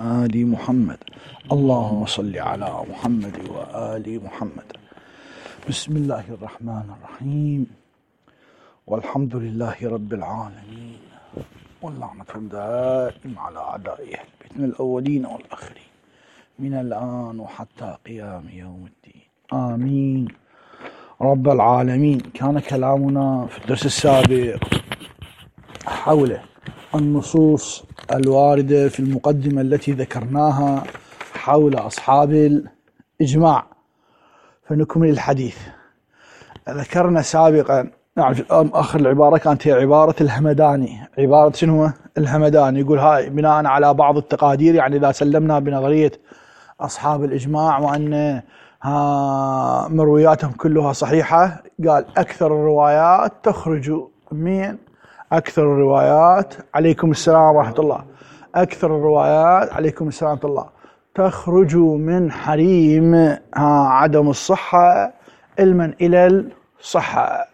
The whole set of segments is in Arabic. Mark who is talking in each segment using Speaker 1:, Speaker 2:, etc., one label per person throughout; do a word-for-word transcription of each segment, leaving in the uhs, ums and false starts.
Speaker 1: آل محمد. اللهم صل على محمد وآل محمد. بسم الله الرحمن الرحيم، والحمد لله رب العالمين، واللعنة دائم على أعدائه من الأولين والآخرين من الآن وحتى قيام يوم الدين، آمين رب العالمين. كان كلامنا في الدرس السابق حول النصوص الواردة في المقدمة التي ذكرناها حول أصحاب الإجماع، فنكمل الحديث. ذكرنا سابقا، نعرف الآن آخر العبارة كانت هي عبارة الهمداني. عبارة شنو الهمداني؟ يقول هاي بناء على بعض التقادير، يعني إذا سلمنا بنظرية أصحاب الإجماع وأن ها مروياتهم كلها صحيحة، قال أكثر الروايات تخرج من أكثر الروايات عليكم السلام ورحمة الله أكثر الروايات عليكم السلام ورحمة الله تخرج من حريم ها عدم الصحة علما إلى الصحة.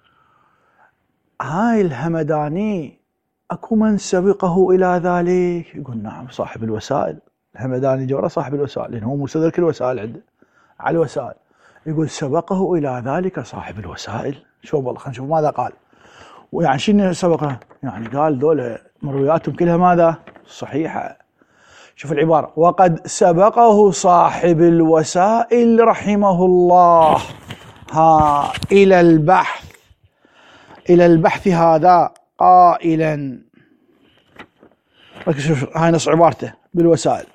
Speaker 1: هاي الهمداني أكو من سبقه إلى ذلك؟ يقول نعم، صاحب الوسائل. الهمداني جورا صاحب الوسائل، لأنه هو مستدرك الوسائل عنده على الوسائل. يقول سبقه إلى ذلك صاحب الوسائل. شوف والله، خلينا نشوف ماذا قال. ويعني شنو سبقه؟ يعني قال ذولا مروياتهم كلها ماذا؟ صحيحة. شوف العبارة: وقد سبقه صاحب الوسائل رحمه الله ها إلى البحث إلى البحث هذا قائلا. شوف هاي نص عبارته بالوسائل: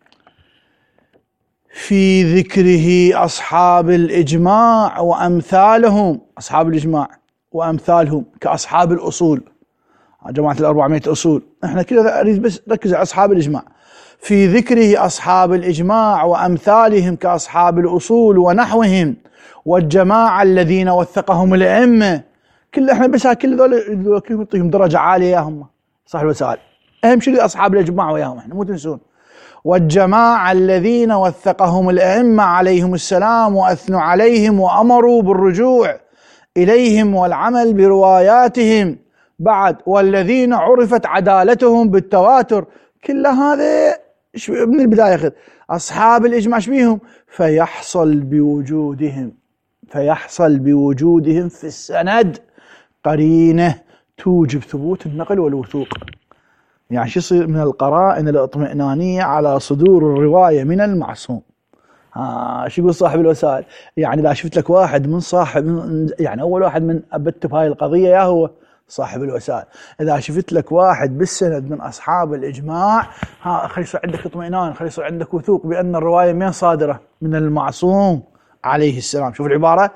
Speaker 1: في ذكره أصحاب الإجماع وأمثالهم. أصحاب الإجماع وأمثالهم كأصحاب الأصول، جماعة الأربعمائة أصول. احنا كده أريد بس ركز على أصحاب الإجماع. في ذكره أصحاب الإجماع وأمثالهم كأصحاب الأصول ونحوهم والجماعة الذين وثقهم الأئمة. كل احنا بس كل ذول نعطيهم درجة عالية، هم صاحب الوسائل. أهم شيء أصحاب الإجماع وياهم، احنا مو تنسون. والجماعة الذين وثقهم الأئمة عليهم السلام وأثنوا عليهم وأمروا بالرجوع إليهم والعمل برواياتهم بعد، والذين عرفت عدالتهم بالتواتر. كل هذا من البداية أخذ أصحاب الإجماع شبيهم؟ فيحصل بوجودهم فيحصل بوجودهم في السند قرينة توجب ثبوت النقل والوثوق. يعني شو يصير من القرائن الاطمئنانية على صدور الرواية من المعصوم. ها شو يقول صاحب الوسائل؟ يعني إذا شفت لك واحد من صاحب من يعني أول واحد من أبت بهاي القضية يا هو صاحب الوسائل. إذا شفت لك واحد بالسند من أصحاب الإجماع، ها خلي يصير عندك اطمئنان، خلي يصير عندك وثوق بأن الرواية من صادرة من المعصوم عليه السلام. شوف العبارة: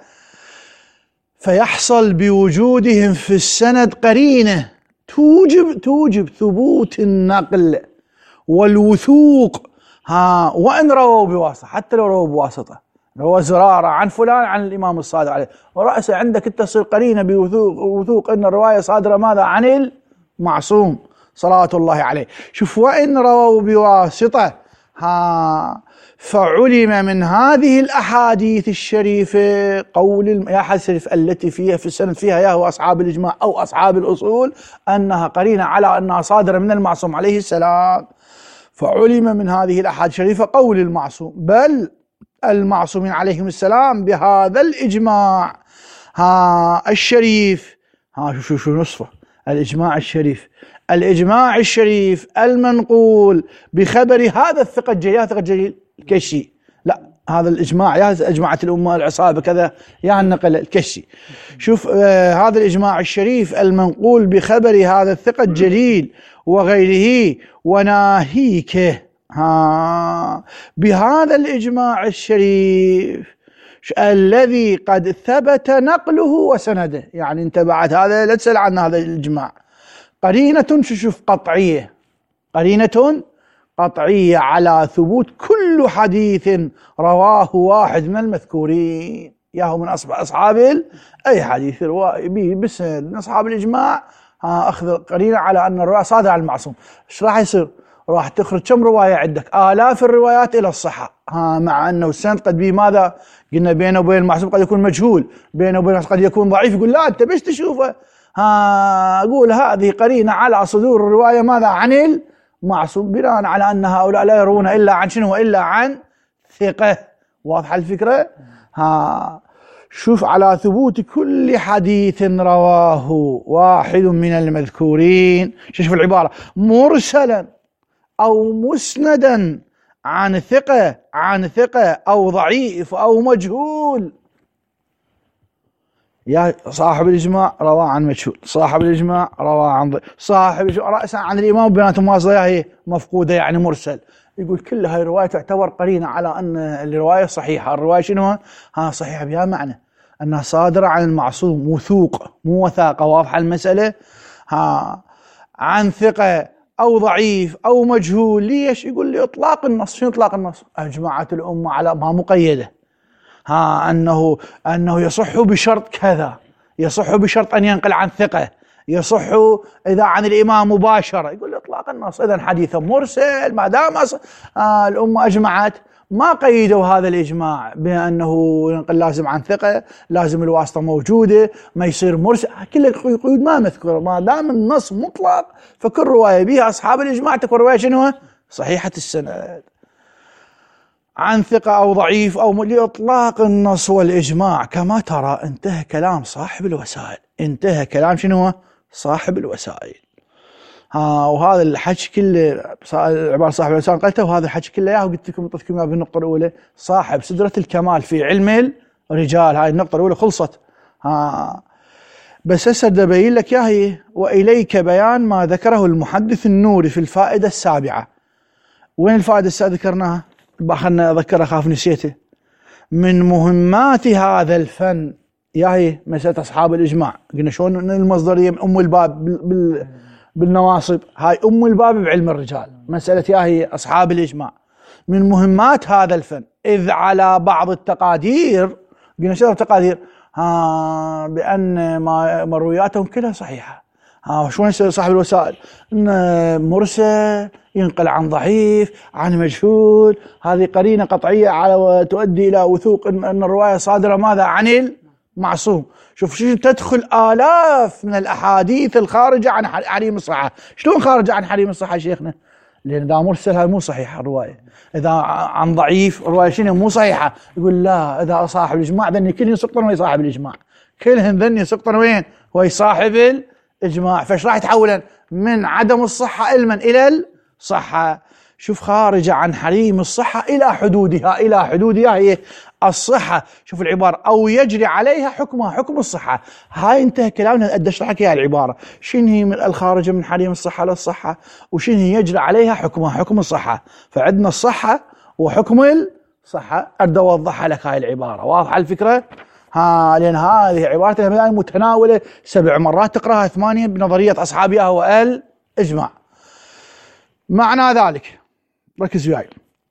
Speaker 1: فيحصل بوجودهم في السند قرينة توجب توجب ثبوت النقل والوثوق، ها وإن رووا بواسطة، حتى لو رووا بواسطة، روى زرارة عن فلان عن الإمام الصادق عليه، ورأسه عندك التصير قرينة بوثوق وثوق أن الرواية صادرة ماذا؟ عن المعصوم صلاة الله عليه. شوف: وإن رووا بواسطة، ها فعلم من هذه الأحاديث الشريفة قول الأحاديث الشريفة التي فيها في السند فيها يا هو أصحاب الإجماع أو أصحاب الأصول أنها قرينة على أنها صادرة من المعصوم عليه السلام. فعلم من هذه الأحاديث الشريفة قول المعصوم، بل المعصومين عليهم السلام بهذا الإجماع ها الشريف. ها شو شو شو نصفه الإجماع الشريف الإجماع الشريف المنقول بخبر هذا الثقة الجليل. هذا ثقة الجليل الكشي، لا هذا الإجماع يا أجمعت الأمة العصابة كذا يا النقل الكشي. شوف آه هذا الإجماع الشريف المنقول بخبر هذا الثقة الجليل وغيره وناهيك ها بهذا الإجماع الشريف الذي قد ثبت نقله وسنده. يعني انت بعد هذا لا تسأل عن هذا الإجماع. قرينة شوف قطعية قرينة قطعية على ثبوت كل حديث رواه واحد من المذكورين ياهو من أصحاب أي حديث رواه بسند من أصحاب الإجماع، ها أخذ قرينة على أن الرواية صادرة عن المعصوم. ايش راح يصير؟ راح تخرج كم رواية عندك؟ آلاف الروايات إلى الصحة، ها مع أنه السند قد به ماذا؟ قلنا بينه وبين المعصوم قد يكون مجهول، بينه وبين قد يكون ضعيف. يقول لا أنت بس تشوفه، ها أقول هذه قرينة على صدور الرواية ماذا؟ عن معصوم، بناء على أن هؤلاء لا يرون إلا عن شنو؟ إلا عن ثقة. واضحة الفكرة؟ ها شوف، على ثبوت كل حديث رواه واحد من المذكورين، شوف العبارة، مرسلا أو مسندا عن ثقة عن ثقة أو ضعيف أو مجهول. يا صاحب الإجماع روى عن مجهول، صاحب الإجماع روى عن ضعيف، صاحب الإجماع رأسا عن الإمام بيناتهم واصلة هي مفقودة يعني مرسل. يقول كل هاي الرواية تعتبر قرينة على أن الرواية صحيحة. الرواية شنو؟ ها صحيحة بها معنى أنها صادرة عن المعصوم، وثوق مو وثاقة. واضحة المسألة؟ ها عن ثقة أو ضعيف أو مجهول. ليش؟ يقول لي إطلاق النص. شنو إطلاق النص؟ أجمعت الأمة على ما مقيدة، ها أنه أنه يصح بشرط كذا، يصح بشرط أن ينقل عن ثقة، يصح إذا عن الإمام مباشرة. يقول إطلاق النص، إذن حديث مرسل ما دام آه الأمة أجمعت، ما قيدوا هذا الإجماع بأنه ينقل لازم عن ثقة، لازم الواسطة موجودة، ما يصير مرسل. كل قيود ما مذكورة، ما دام النص مطلق فكل رواية بها أصحاب الإجماع تكون رواية شنو؟ صحيحة السند. عن ثقة أو ضعيف أو لإطلاق النص والإجماع. كما ترى انتهى كلام صاحب الوسائل، انتهى كلام شنو؟ صاحب الوسائل. ها وهذا الحكي كله عبارة صاحب الوسائل قلته، وهذا الحكي كله ياهو قلت لكم قلت لكم بالنقطة الأولى، صاحب سدرة الكمال في علم الرجال. هاي النقطة الأولى خلصت. ها بس هسه بدي أبين لك يا هي. وإليك بيان ما ذكره المحدث النوري في الفائدة السابعة. وين الفائدة السابعة ذكرناها؟ خلنا أذكر، أخاف نسيته. من مهمات هذا الفن يا هي مسألة أصحاب الإجماع. قلنا شلون المصدرية من أم الباب بال بالنواصب، هاي أم الباب بعلم الرجال، مسألة يا هي أصحاب الإجماع. من مهمات هذا الفن إذ على بعض التقادير، قلنا شنو التقادير؟ ها بأن ما مروياتهم كلها صحيحة. ها شلون يصير صاحب الوسائل؟ إن مرسل ينقل عن ضعيف عن مجهول، هذه قرينة قطعية على تؤدي إلى وثوق أن الرواية صادرة ماذا؟ عن المعصوم. شوف شو تدخل آلاف من الأحاديث الخارجة عن حريم الصحة. شلون خارجة عن حريم الصحة شيخنا؟ لأن إذا مرسل هاي مو صحيحة الرواية، إذا عن ضعيف الرواية شنو؟ مو صحيحة. يقول لا، إذا صاحب الإجماع ذني كلهم يسقطون ويا صاحب الإجماع، كلهم ذني يسقطون وين؟ ويا صاحب الإجماع. فايش راح يتحولن؟ من عدم الصحة علما إلى الصحة. شوف خارجة عن حريم الصحة إلى حدودها، إلى حدودها هي الصحة. شوف العبارة، أو يجري عليها حكمها حكم الصحة. هاي انتهى كلامنا. أدى اشرح لك العبارة شنو هي من الخارجة من حريم الصحة للصحة، وشنو هي يجري عليها حكمها حكم الصحة. فعندنا الصحة وحكم الصحة. أدى أوضحها لك هاي العبارة. واضحة الفكرة؟ ها لأن هذه عبارة متناولة سبع مرات تقرأها ثمانية بنظرية أصحابها والإجماع. معنى ذلك ركز وياي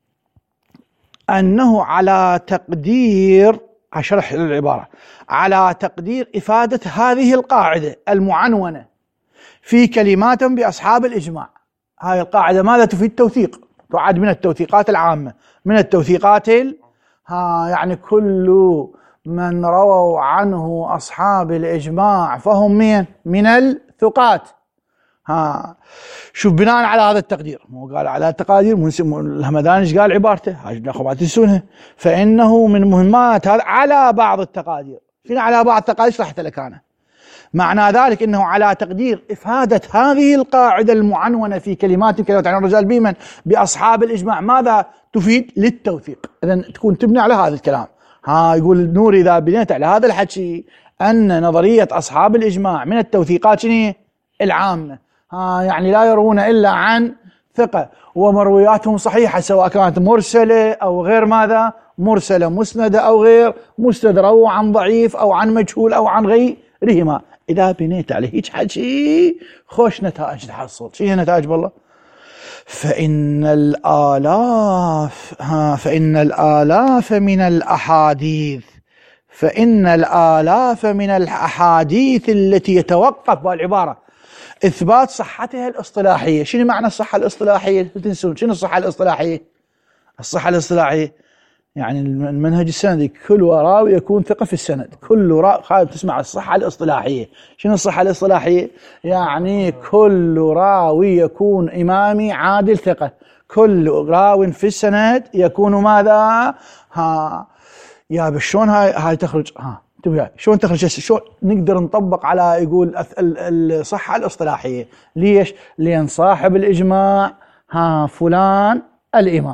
Speaker 1: أنه على تقدير، أشرح العبارة، على تقدير إفادة هذه القاعدة المعنونة في كلمات بأصحاب الإجماع. هاي القاعدة ماذا تفيد؟ توثيق، تعد من التوثيقات العامة، من التوثيقات ال... ها يعني كل من رووا عنه أصحاب الإجماع فهم من من الثقات. ها شوف بناء على هذا التقدير، مو قال على التقادير، الهمداني ايش قال عبارته؟ هاي ما تنسونها. فإنه من مهمات هذا على بعض التقادير. شنو على بعض التقادير؟ شرحت لك أنا. معنى ذلك أنه على تقدير إفادة هذه القاعدة المعنونة في كلمات كلمات عن الرجال بمن؟ بأصحاب الإجماع. ماذا تفيد؟ للتوثيق. إذن تكون تبني على هذا الكلام. ها يقول النوري إذا بنيت على هذا الحكي أن نظرية أصحاب الإجماع من التوثيقات شنو؟ العامة. ها يعني لا يروون إلا عن ثقة، ومروياتهم صحيحة سواء كانت مرسلة أو غير ماذا؟ مرسلة، مسندة أو غير مسندة، رووا عن ضعيف أو عن مجهول أو عن غيرهما. إذا بنيت عليه هيك حكي خوش نتائج تحصل. شو هي نتائج والله؟ فإن الآلاف ها فإن الآلاف من الأحاديث فإن الآلاف من الأحاديث التي يتوقف بالعبارة إثبات صحتها الاصطلاحية. شنو معنى الصحة الاصطلاحية؟ تنسون شنو الصحة الاصطلاحية؟ الصحة الاصطلاحية يعني المنهج السندي كل راوي يكون ثقة في السند، كل راوي تسمع الصحة الاصطلاحية. شنو الصحة الاصطلاحية؟ يعني كل راوي يكون إمامي عادل ثقة، كل راوي في السند يكون ماذا؟ ها يا شلون هاي هاي تخرج؟ ها انتبه شلون تخرج؟ شلون نقدر نطبق على يقول الصحة الاصطلاحية؟ ليش؟ لأن صاحب الإجماع ها فلان الإمام.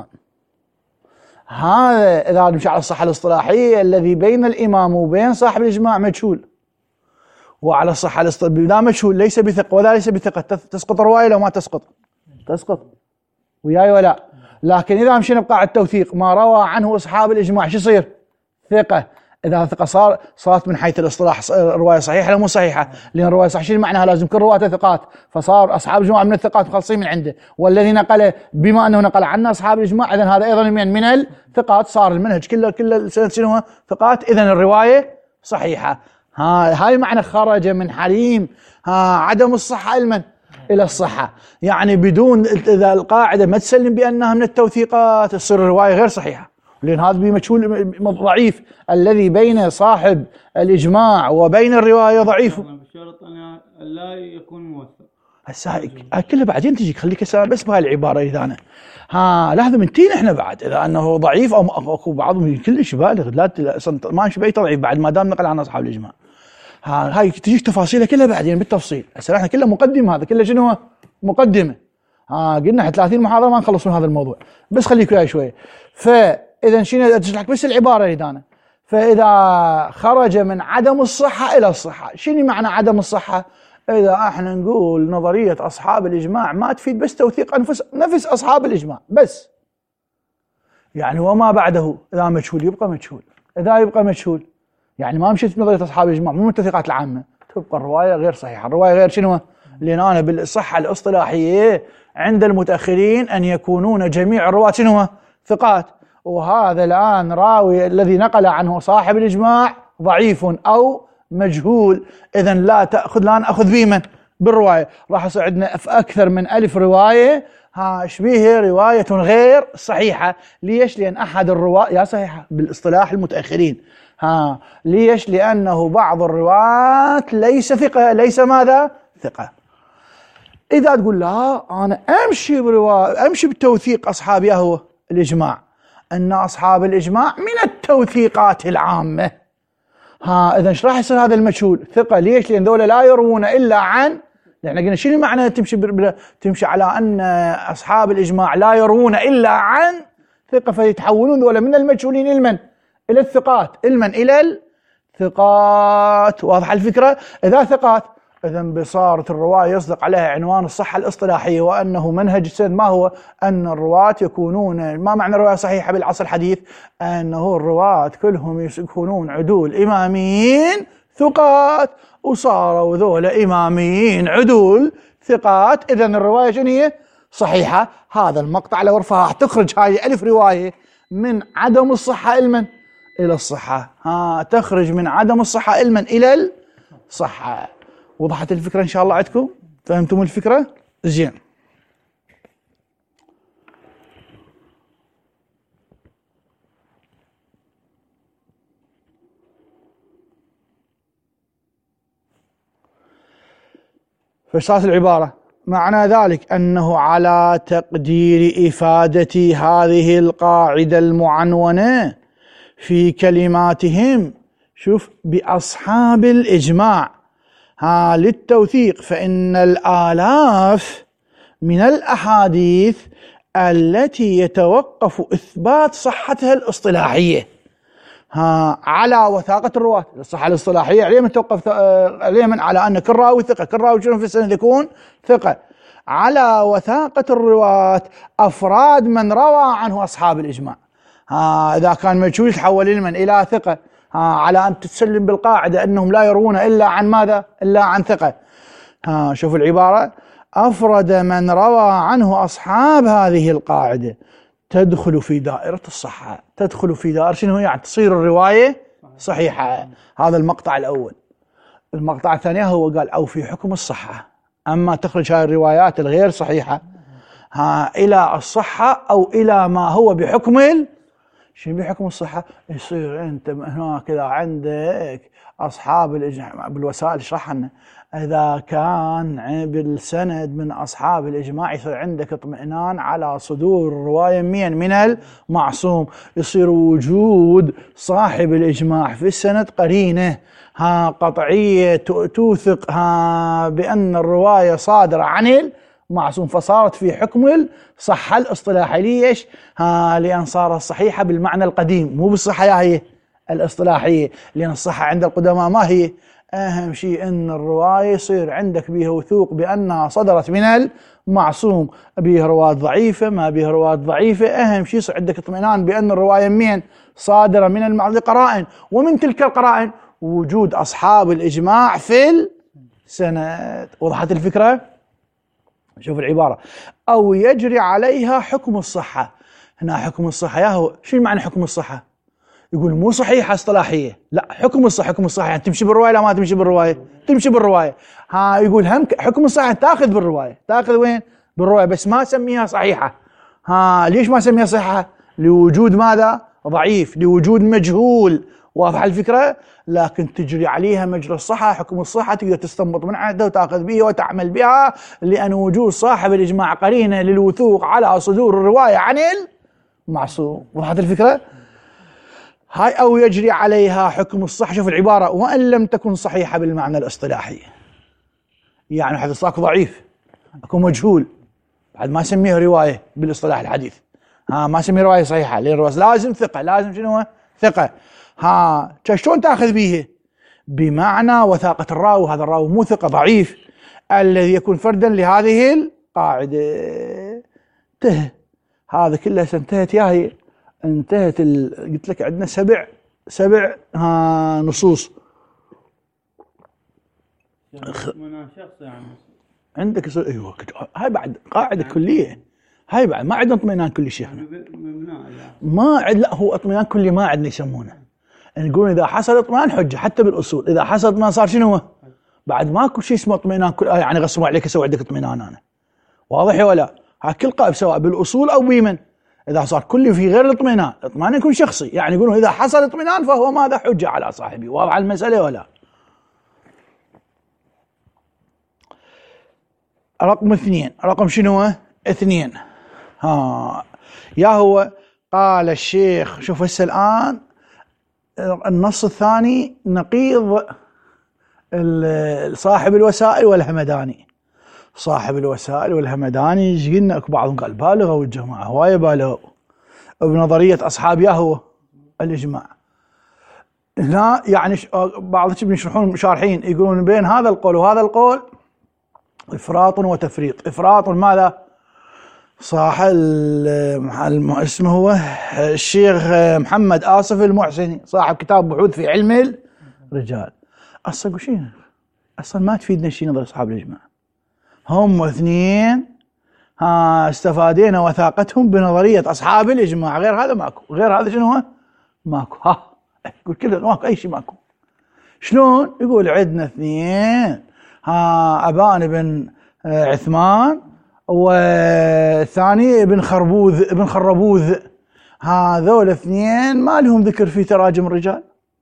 Speaker 1: هذا إذا نمشي على الصحة الاصطلاحية الذي بين الإمام وبين صاحب الإجماع مجهول، وعلى الصحة الاصطلاحية لا مجهول ليس بثقة ولا ليس بثقة، تسقط الرواية لو ما تسقط؟ تسقط وياي ولا؟ لكن إذا مشينا بقاعدة التوثيق ما روى عنه أصحاب الإجماع شو يصير؟ ثقة. إذا ثقة صار صارت من حيث الاصطلاح رواية صحيحة ولا مو صحيحة؟ لأن الرواية صحيحة شنو معناها؟ لازم كل رواته ثقات، فصار أصحاب الإجماع من الثقات مخلصين من عنده، والذي نقل بما أنه نقل عنا أصحاب الإجماع إذن هذا أيضا من من الثقات، صار المنهج كله كله السند شنو؟ ثقات، إذن الرواية صحيحة. ها هاي معنى خرج من حريم ها عدم الصحة علما إلى الصحة، يعني بدون إذا القاعدة ما تسلم بأنها من التوثيقات تصير الرواية غير صحيحة، لأن هذا بمجهول ضعيف، الذي بين صاحب الإجماع وبين الرواية ضعيف.
Speaker 2: بشرط أن لا يكون موثق.
Speaker 1: هسه كلها بعدين تجي، خليك هسه بس بهاي العبارة إذا أنا ها لحظة من تين إحنا بعد إذا أنه ضعيف أو أكو بعضهم كلش بالغ لا ما نشوف أي تضعيف بعد ما دام نقل عن أصحاب الإجماع. ها هاي تجيك تفاصيلها كلها بعدين بالتفصيل. هسه احنا كلها مقدمة، هذا كله شنو مقدمة. ها قلنا ثلاثين محاضرة ما نخلص من هذا الموضوع، بس خليك وياي شوية. فإذا شنو تشرح لك بس العبارة اللي أنا، فإذا خرج من عدم الصحة إلى الصحة، شنو معنى عدم الصحة؟ إذا احنا نقول نظرية أصحاب الإجماع ما تفيد بس توثيق أنفس نفس أصحاب الإجماع بس، يعني وما بعده إذا مجهول يبقى مجهول، إذا يبقى مجهول يعني ما مشيت بنظرية أصحاب الإجماع مو من التوثيقات العامة، تبقى الرواية غير صحيحة. الرواية غير شنو؟ لأن أنا بالصحة الاصطلاحية عند المتأخرين أن يكونون جميع الرواة شنو؟ ثقات، وهذا الآن راوي الذي نقل عنه صاحب الإجماع ضعيف أو مجهول، إذن لا تأخذ لا نأخذ بمن؟ بالرواية. راح يصير عندنا في أكثر من ألف رواية ها شبيه رواية غير صحيحة. ليش؟ لأن أحد الرواة يا صحيحة بالاصطلاح المتأخرين. ها ليش؟ لأنه بعض الرواة ليس ثقة، ليس ماذا؟ ثقة. إذا تقول لا أنا أمشي برواية أمشي بتوثيق أصحاب يهوه الإجماع، أن أصحاب الإجماع من التوثيقات العامة. ها إذا ايش راح يصير هذا المجهول؟ ثقة. ليش؟ لأن ذولا لا يروون إلا عن، يعني قلنا شنو معنى تمشي بر... تمشي على أن أصحاب الإجماع لا يروون إلا عن ثقة، فيتحولون ذولا من المجهولين المن إلى الثقات، المن إلى الثقات. واضحة الفكرة؟ إذا ثقات إذا بصارة الرواية يصدق عليها عنوان الصحة الاصطلاحية، وأنه منهج السند ما هو؟ أن الرواة يكونون، ما معنى الرواية صحيحة بالعصر الحديث؟ أنه الرواة كلهم يكونون عدول إماميين ثقات، وصاروا ذولا إماميين عدول ثقات، إذا الرواية شنو هي؟ صحيحة. هذا المقطع لو رفعه تخرج هاي ألف رواية من عدم الصحة علما إلى الصحة، ها تخرج من عدم الصحة علما إلى الصحة. وضحت الفكرة إن شاء الله عندكم؟ فهمتم الفكرة؟ زين. فصارت العبارة معنى ذلك أنه على تقدير إفادة هذه القاعدة المعنونة في كلماتهم، شوف بأصحاب الإجماع ها للتوثيق، فإن الآلاف من الأحاديث التي يتوقف إثبات صحتها الاصطلاحية ها على وثاقة الرواة. الصحة الاصطلاحية عليه من توقف عليه من على أن كل راوي ثقة، كل راوي شنو في السند يكون ثقة، على وثاقة الرواة أفراد من روى عنه أصحاب الإجماع. ها إذا كان مجهول يتحول من إلى ثقة، ها على أن تسلم بالقاعدة أنهم لا يروون إلا عن ماذا؟ إلا عن ثقة. ها شوف العبارة، أفرد من روى عنه أصحاب هذه القاعدة تدخل في دائرة الصحة، تدخل في دائرة شنو؟ يعني تصير الرواية صحيحة. هذا المقطع الأول. المقطع الثاني هو قال أو في حكم الصحة، أما تخرج هذه الروايات الغير صحيحة ها إلى الصحة أو إلى ما هو بحكم ال... شنو بحكم الصحة؟ يصير أنت هنا كذا عندك أصحاب الإجماع بالوسائل، اشرح لنا إذا كان بالسند من أصحاب الإجماع يصير عندك اطمئنان على صدور الرواية من من المعصوم، يصير وجود صاحب الإجماع في السند قرينة ها قطعية توثق ها بأن الرواية صادرة عن معصوم، فصارت في حكم الصحة الاصطلاحي. ليش؟ ها لأن صارت صحيحة بالمعنى القديم، مو بالصحة هي الاصطلاحية، لأن الصحة عند القدماء ما هي؟ أهم شيء أن الرواية يصير عندك بها وثوق بأنها صدرت من المعصوم، بها رواية ضعيفة ما بها رواية ضعيفة، أهم شيء يصير عندك اطمئنان بأن الرواية من صادرة من المعصوم قرائن، ومن تلك القرائن وجود أصحاب الإجماع في السند. وضحت الفكرة؟ شوف العبارة، أو يجري عليها حكم الصحة. هنا حكم الصحة يا هو شو معنى حكم الصحة؟ يقول مو صحيحة اصطلاحية، لا حكم الصحة، حكم الصحة يعني تمشي بالرواية لا ما تمشي بالرواية؟ تمشي بالرواية. ها يقول هم حكم الصحة تاخذ بالرواية، تاخذ وين؟ بالرواية، بس ما سميها صحيحة. ها ليش ما سميها صحيحة؟ لوجود ماذا؟ ضعيف، لوجود مجهول. واضحة الفكرة؟ لكن تجري عليها مجرى الصحة، حكم الصحة تقدر تستنبط من عنده وتأخذ بها وتعمل بها، لأن وجود صاحب الإجماع قرينة للوثوق على صدور الرواية عن المعصوم. وضحت الفكرة؟ هاي أو يجري عليها حكم الصحة. شوف العبارة، وأن لم تكن صحيحة بالمعنى الاصطلاحي، يعني حدث صاك ضعيف أكو مجهول بعد ما سميه رواية بالاصطلاح الحديث، ها ما سميه رواية صحيحة، لأن لازم ثقة، لازم شنو ثقة. ها شلون تاخذ به؟ بمعنى وثاقة الراوي، هذا الراوي مو ثقة ضعيف الذي يكون فردا لهذه القاعدة. انتهى هذا كله، انتهت يا هي انتهت ال... قلت لك عندنا سبع سبع ها نصوص.
Speaker 2: من شخص يعني
Speaker 1: عندك س... ايوه هاي بعد قاعدة يعني كلية، هاي بعد ما عندنا اطمئنان كلي شيخنا يعني ما عد لا هو اطمئنان كلي ما عندنا يسمونه، نقول اذا حصل اطمئنان حجه حتى بالاصول، اذا حصل اطمئنان صار شنو؟ بعد ماكو شيء اسمه اطمئنان كل... يعني غصبوا عليك اسوي عندك اطمئنان انا. واضح ولا؟ ها كل قائب سواء بالاصول او بمن، اذا صار كلي في غير الاطمئنان، الاطمئنان يكون شخصي، يعني يقولون اذا حصل اطمئنان فهو ماذا؟ حجه على صاحبه. واضح المساله ولا؟ رقم اثنين، رقم شنو؟ اثنين. ها يا هو قال الشيخ، شوف هسه الان النص الثاني نقيض صاحب الوسائل والهمداني. صاحب الوسائل والهمداني يجي لنا بعضهم قال بالغوا الجماعه، هوايه بالغوا بنظريه اصحاب ياهو الاجماع. هنا يعني بعض يشرحون شارحين يقولون بين هذا القول وهذا القول افراط وتفريط. افراط ماذا؟ صاحب اسمه هو الشيخ محمد آصف المحسني صاحب كتاب بحوث في علم الرجال. اصلا وشي اصلا ما تفيدنا شيء نظر اصحاب الاجماع، هم اثنين ها استفادينا وثاقتهم بنظريه اصحاب الاجماع، غير هذا ماكو، غير هذا شنو ماكو. ها يقول كذا ماكو اي شيء ماكو. شلون؟ يقول عندنا اثنين ها ابان بن عثمان والثاني ابن خربوذ ابن خربوذ، هذول اثنين ما لهم ذكر في تراجم الرجال.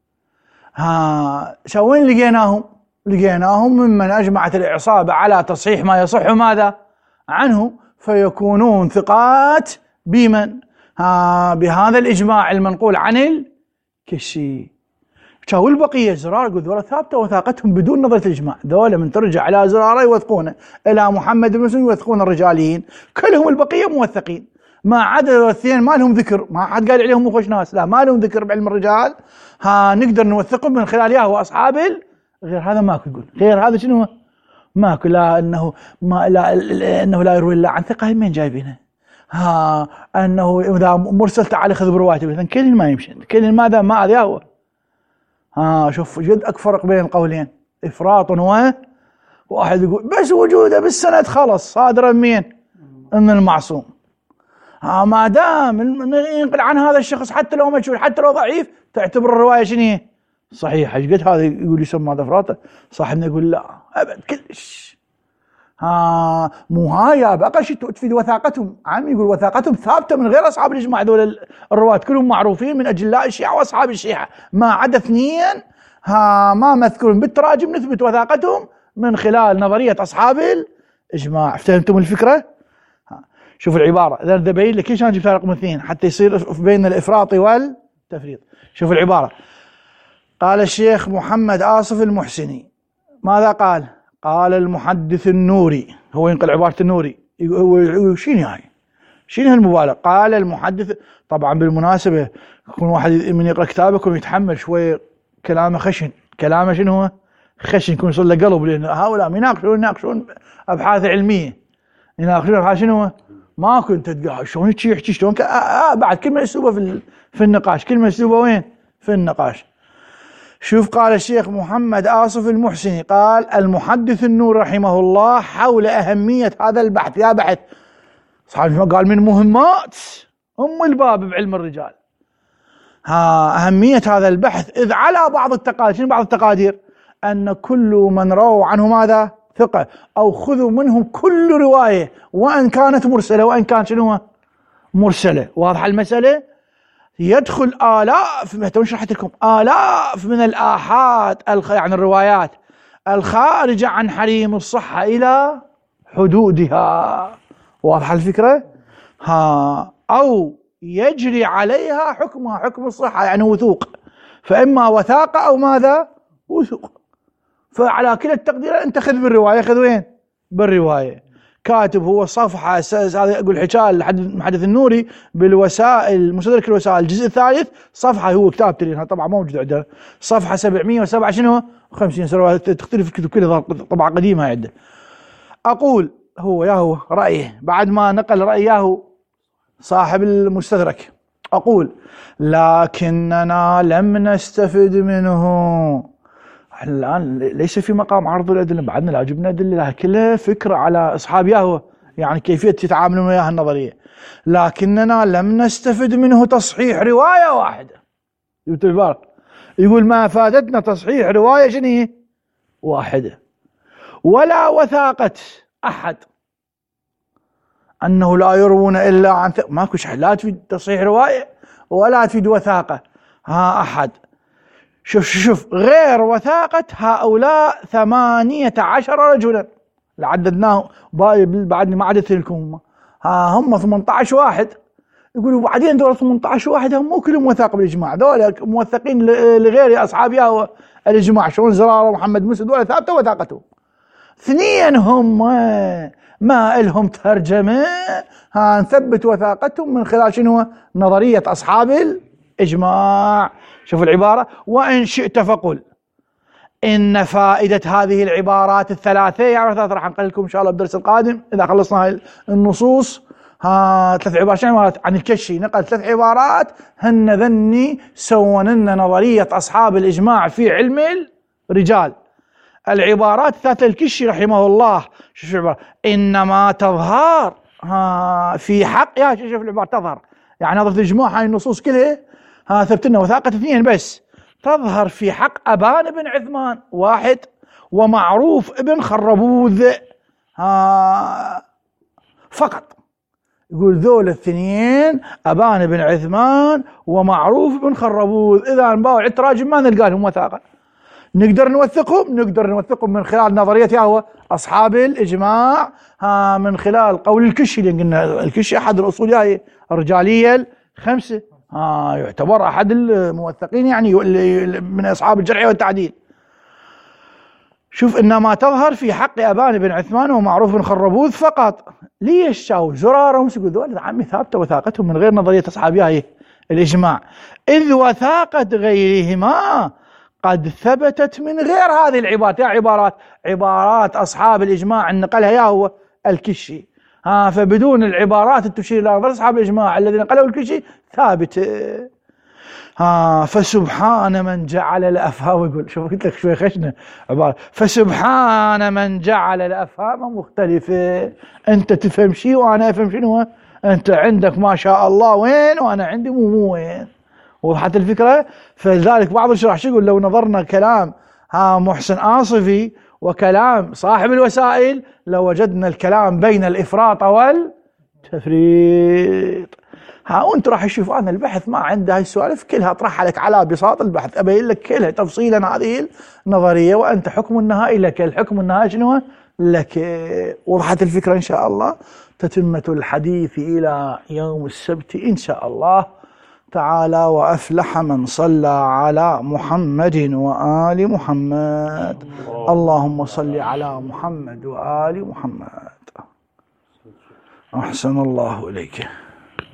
Speaker 1: ها شو وين لقيناهم؟ لقيناهم ممن اجمعت العصابه على تصحيح ما يصح ماذا عنه، فيكونون ثقات بمن؟ ها بهذا الاجماع المنقول عن الكشي. شاو البقيه زرار يقول ذولا ثابته وثاقتهم بدون نظره الاجماع، ذولا من ترجع على زراره يوثقونه الى محمد بن مسلم يوثقون الرجاليين، كلهم البقيه موثقين ما عدا الاثنين ما لهم ذكر، ما حد قال عليهم مو خوش ناس، لا ما لهم ذكر بعلم الرجال، ها نقدر نوثقهم من خلال ياهو اصحاب غير هذا ماكو. يقول غير هذا شنو ماكو، لا انه ما لا انه لا يروي الا عن ثقه، من جايبينه؟ ها انه اذا مرسل تعال خذ بروايته، اذا كل ما يمشي كل ماذا ما هذا هو. ها شوف جد اكفرق بين القولين، افراط و واحد يقول بس وجوده بالسند خلص صادرا مين؟ من المعصوم. ها ما دام ينقل عن هذا الشخص حتى لو مجهول حتى لو ضعيف تعتبر الروايه شنو؟ صحيحه. ايش قد هذا يقول يسمى هذا افراط؟ صاحبنا يقول لا ابد كلش. ها مو هاي بقى شيء تفيد وثاقتهم. عم يقول وثاقتهم ثابته من غير اصحاب الاجماع، هذول الرواه كلهم معروفين من اجلاء الشيعه واصحاب الشيعه، ما عدا اثنين ها ما مذكورين بالتراجم نثبت وثاقتهم من خلال نظريه اصحاب الاجماع. فهمتم الفكره؟ ها شوف العباره، اذا بين لك ليش انا جبت رقم اثنين حتى يصير بين الافراط والتفريط. شوف العباره، قال الشيخ محمد آصف المحسني ماذا قال؟ قال المحدث النوري، هو ينقل عبارة النوري، هو شنو هاي؟ شنو هالمبالغة؟ قال المحدث. طبعا بالمناسبة يكون واحد من يقرأ كتابه يكون يتحمل شوية كلامه خشن، كلامه شنو هو؟ خشن، يكون يوصل له قلب، لأن هؤلاء يناقشون يناقشون أبحاث علمية، يناقشون أبحاث شنو هو؟ ما كنت تلقى شلون يحكي شلون ك... آه آه بعد كلمة أسلوبه في في النقاش، كلمة أسلوبه وين؟ في النقاش. شوف قال الشيخ محمد آصف المحسني قال المحدث النور رحمه الله حول أهمية هذا البحث، يا بحث صحيح قال من مهمات أم الباب بعلم الرجال، ها أهمية هذا البحث، إذ على بعض التقادير، شنو بعض التقادير؟ أن كل من رووا عنه ماذا؟ ثقة، أو خذوا منهم كل رواية وإن كانت مرسلة، وإن كانت شنو مرسلة. واضحة المسألة؟ يدخل آلاف، تو شرحت لكم آلاف من الآحاد الخ... يعني الروايات الخارجة عن حريم الصحة إلى حدودها. واضحة الفكرة؟ ها أو يجري عليها حكمها حكم الصحة، يعني وثوق، فإما وثاقة أو ماذا؟ وثوق. فعلى كلا التقدير أنت خذ بالرواية، خذ وين؟ بالرواية. كاتب هو صفحة، هذا أقول حكاية المحدث النوري بالوسائل، مستدرك الوسائل الجزء الثالث، صفحة هو كتاب ترينها طبعا موجود عندنا، صفحة سبعمئة وسبعة شنو؟ خمسين سنة، تختلف الكتب كلها طبعا قديمة عنده. أقول هو يا هو رأيه بعد ما نقل رأيه صاحب المستدرك، أقول لكننا لم نستفد منه. الآن ليس في مقام عرض الأدلة، بعدنا لا جبنا أدلة، كلها فكرة على أصحاب ياهو، يعني كيفية تتعاملون وياها النظرية. لكننا لم نستفد منه تصحيح رواية واحدة. يقول ما فادتنا تصحيح رواية شنو واحدة، ولا وثاقة أحد أنه لا يروون إلا عن ثقة، ماكو شيء، لا تفيد تصحيح رواية ولا تفيد وثاقة ها أحد. شوف شوف غير وثاقة هؤلاء ثمانية عشر رجلا، لعددناه بعدني ما عددت لكم، ها هم ثمانية عشر واحد. يقولوا بعدين دول ثمانية عشر واحد هم مو كلهم وثاق بالإجماع، دول موثقين لغير أصحاب ياهو الإجماع، شلون زرارة ومحمد موسى دول ثابتة وثاقتهم. اثنين هم ما إلهم ترجمة، ها نثبت وثاقتهم من خلال شنو؟ نظرية أصحاب الإجماع. شوف العبارة، وإن شئت فقل إن فائدة هذه العبارات الثلاثة، يعني ثلاثة راح نقل لكم إن شاء الله بالدرس القادم إذا خلصنا النصوص. ها ثلاث عبارات عن الكشي، نقل ثلاث عبارات هن ذني سونن نظرية أصحاب الإجماع في علم الرجال. العبارات الثلاثة الكشي رحمه الله، شوف العبارة، إنما تظهر ها في حق، يا شوف العبارة تظهر، يعني نظرة الإجماع هاي النصوص كلها ها ثبتنا وثاقة اثنين بس، تظهر في حق أبان بن عثمان واحد ومعروف ابن خربوذ ها فقط. يقول ذول الاثنين أبان بن عثمان ومعروف بن خربوذ، إذا نباوع التراجم ما نلقى لهم وثاقة. نقدر نوثقهم، نقدر نوثقهم من خلال نظرية ياهو أصحاب الإجماع، ها من خلال قول الكشي، لأن قلنا الكشي أحد الأصول هاي الرجالية الخمسة، ها يعتبر أحد الموثقين يعني من أصحاب الجرح والتعديل. شوف إنما تظهر في حق أبان بن عثمان ومعروف بن خربوذ فقط. ليش شاو زرارة ومسكوا ذول عمي ثابتة وثاقتهم من غير نظرية أصحاب هاي الإجماع، إذ وثاقة غيرهما قد ثبتت من غير هذه العبارات، يا عبارات عبارات أصحاب الإجماع نقلها يا هو الكشي، ها فبدون العبارات تشير إلى نظر أصحاب الإجماع الذين نقلوا الكشي ثابت. ها فسبحان من جعل الأفهام، يقول شوف قلت لك شوي خشنة عبارة، فسبحان من جعل الأفهام مختلفة، أنت تفهم شيء وأنا أفهم شنو، أنت عندك ما شاء الله وين وأنا عندي مو مو وين. وضحت الفكرة؟ فلذلك بعض الشراح يقول لو نظرنا كلام ها محسن آصفي وكلام صاحب الوسائل لوجدنا الكلام بين الإفراط والتفريط. ها وانت راح تشوف انا البحث ما عنده هاي السوالف كلها، اطرحها لك على بساط البحث، ابين لك كلها تفصيلا هذه النظريه، وانت حكم النهائي لك. الحكم النهائي شنو لك؟ وضحت الفكره ان شاء الله. تتمه الحديث الى يوم السبت ان شاء الله تعالى. وافلح من صلى على محمد وآل محمد. اللهم صل على محمد وآل محمد. احسن الله اليك.